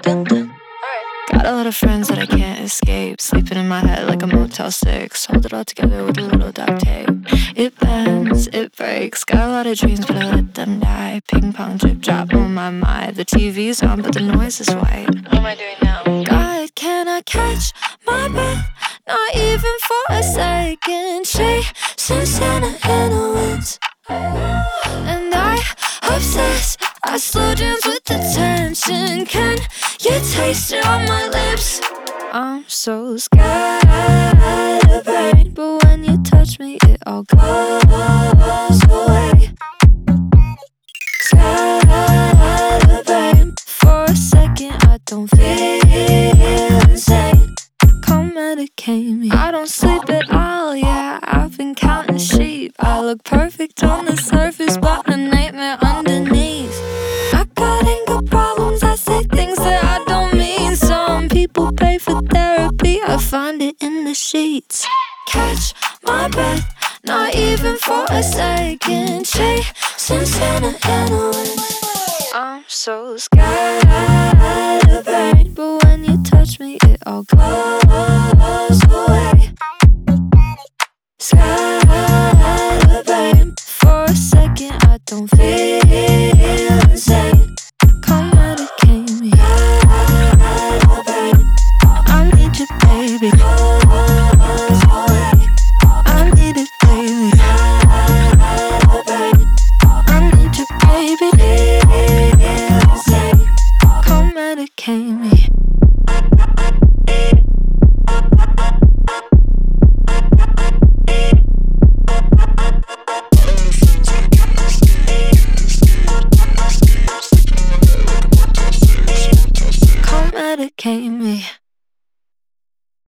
dun, dun. Got a lot of friends that I can't escape, sleeping in my head like a Motel 6. Hold it all together with a little duct tape. It bends, it breaks. Got a lot of dreams, but I let them die. Ping pong, drip drop on my mind. The TV's on, but the noise is white. What am I doing now? God, can I catch my breath? Not even for a second. Chasing Santa in the winds, and I obsess. I slow dance with the tension. Can you taste it on my lips? I'm so scatterbrained, but when you touch me, it all goes away. Scatterbrained, for a second, I don't feel insane. Come medicate me. I don't sleep at all, yeah, I've been counting sheep. I look perfect on the surface, but a nightmare underneath. I got anger problems, I say things that I don't mean. Some people pay for therapy, I find it in the sheets. Catch my breath, not even for a second. Chasing Santa in the wind. I'm so scatterbrained, but when you touch me, it all goes away. Scatterbrained, for a second, I don't feel insane. Come medicate me. I need you, baby. I need it, baby. I need you, baby. Come medicate me. Come medicate me.